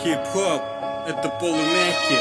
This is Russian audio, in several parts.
Хип-хоп — это полумягкий.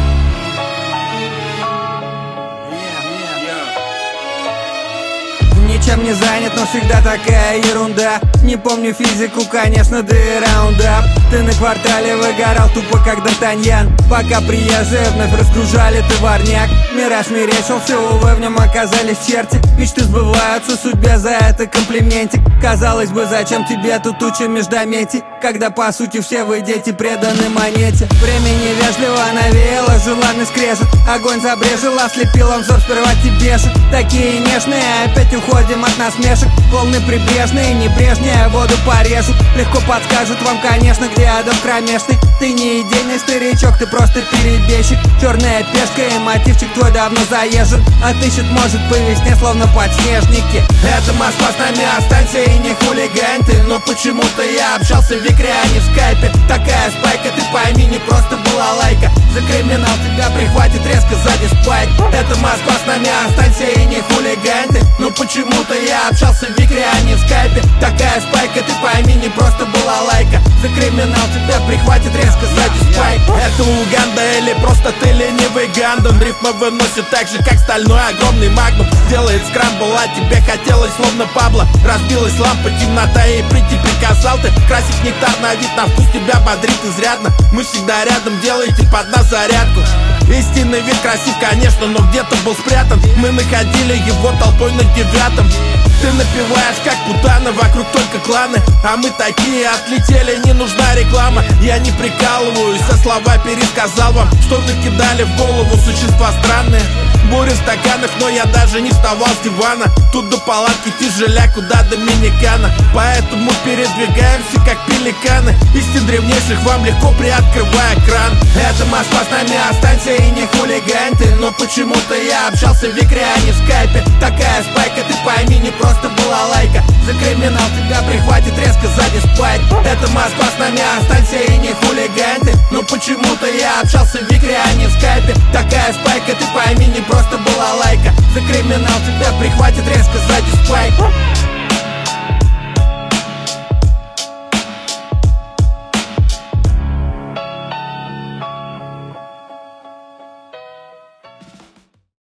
Ничем не занят, но всегда такая ерунда. Не помню физику, конечно, да и раундап. Ты на квартале выгорал тупо как Д'Артаньян, пока приезжие вновь разгружали товарняк. Мираж мерещился, увы, в нем оказались черти. Мечты сбываются, судьбе за это комплиментик. Казалось бы, зачем тебе тут туча междометий, когда по сути все вы дети преданы монете. Время невежливо навеяло, желанный скрежет. Огонь забрежил, ослепил, он взор сперва тебе же. Такие нежные, опять уходим от насмешек. Волны прибрежные, небрежнее, воду порежут. Легко подскажут вам, конечно, где адов кромешный. Ты не идейный старичок, ты просто перебежчик. Черная пешка и мотивчик твой давно заезжен. Отыщет, может, по весне, словно подснежники. Это Москва, с нами останься и не хулигань ты. Но почему-то я общался в Викре, а не в скайпе. Такая спайка, ты пойми, не просто была лайка. За криминал тебя прихватит резко сзади спайк. Это Москва, с нами останься и не хулигань ты. Но почему-то я общался в Викре, а не в скайпе. Такая спайка, ты пойми, не просто была лайка. За криминал тебя прихватит резко сзади спайк. Это Уганда или просто ты ленивый гандон. Рифма выносит так же, как стальной огромный магнум. Делает скрамбл, а тебе хотелось словно Пабло. Разбилась лампа, темнота и прийти приказал ты. Красить нектар на вид, на вкус тебя бодрит изрядно. Мы всегда рядом, делайте под нас зарядку. Истинный вид красив, конечно, но где-то был спрятан. Мы находили его толпой на 9-м. Ты напеваешь как путана, вокруг только кланы. А мы такие отлетели, не нужна реклама. Я не прикалываюсь, а слова пересказал вам, что накидали в голову существа странные. Буря в стаканах, но я даже не вставал с дивана. Тут до палатки тяжеля, куда Доминикана. Поэтому передвигаемся как пеликаны. Истин древнейших вам легко приоткрывая кран. Это Москва, с нами останься и не хулигань ты. Но почему-то я общался в Викре, а не в скайпе. Такая спайка, ты пойми, не просто была лайка. За криминал тебя прихватит резко сзади спайк. Это Москва, с нами останься и не хулигань ты. Но почему-то я общался в Викре, а не в скайпе. Такая спайка, ты пойми, не просто была лайка. За криминал тебя прихватит резко сзади спайк.